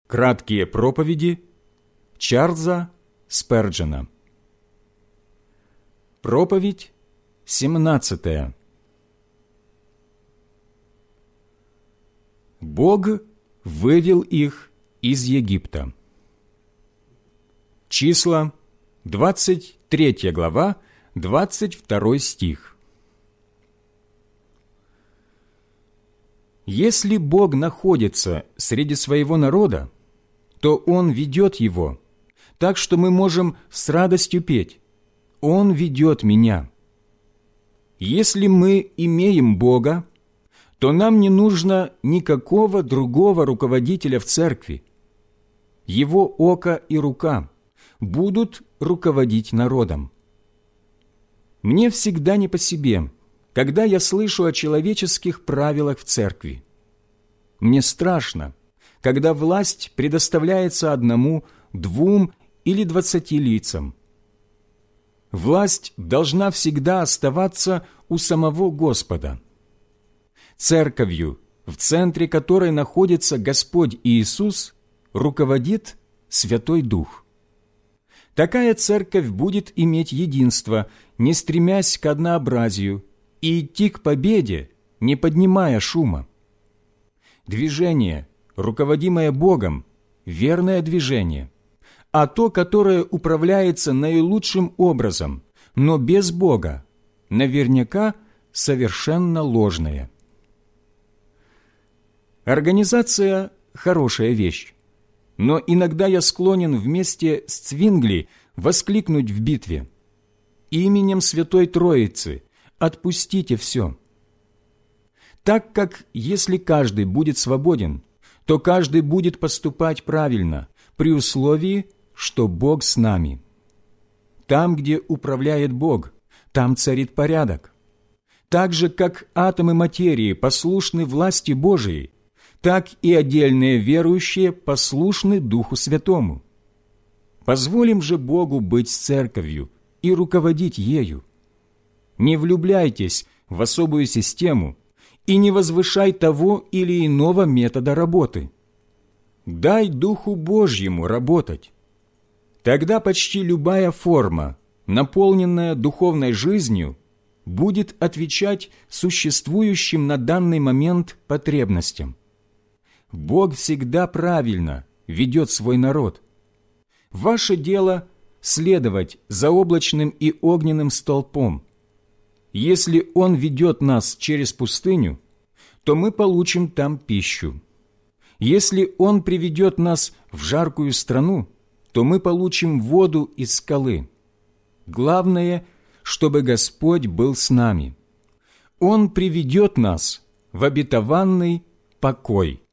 Краткие проповеди Чарльза Сперджена. Проповедь 17. Бог вывел их из Египта. Числа, 23 глава, 22 стих. Если Бог находится среди своего народа, то Он ведет его, так что мы можем с радостью петь: «Он ведет меня». Если мы имеем Бога, то нам не нужно никакого другого руководителя в церкви. Его око и рука будут руководить народом. Мне всегда не по себе, когда я слышу о человеческих правилах в церкви. Мне страшно, когда власть предоставляется одному, двум или 20 лицам. Власть должна всегда оставаться у самого Господа. Церковью, в центре которой находится Господь Иисус, руководит Святой Дух. Такая церковь будет иметь единство, не стремясь к однообразию, и идти к победе, не поднимая шума. Движение, руководимое Богом, верное движение, а то, которое управляется наилучшим образом, но без Бога, наверняка совершенно ложное. Организация – хорошая вещь, но иногда я склонен вместе с Цвингли воскликнуть в битве: «Именем Святой Троицы отпустите все». Так как если каждый будет свободен, то каждый будет поступать правильно, при условии, что Бог с нами. Там, где управляет Бог, там царит порядок. Так же, как атомы материи послушны власти Божией, так и отдельные верующие послушны Духу Святому. Позволим же Богу быть с церковью и руководить ею. Не влюбляйтесь в особую систему и не возвышай того или иного метода работы. Дай Духу Божьему работать. Тогда почти любая форма, наполненная духовной жизнью, будет отвечать существующим на данный момент потребностям. Бог всегда правильно ведет свой народ. Ваше дело – следовать за облачным и огненным столпом. Если Он ведет нас через пустыню, то мы получим там пищу. Если Он приведет нас в жаркую страну, то мы получим воду из скалы. Главное, чтобы Господь был с нами. Он приведет нас в обетованный покой.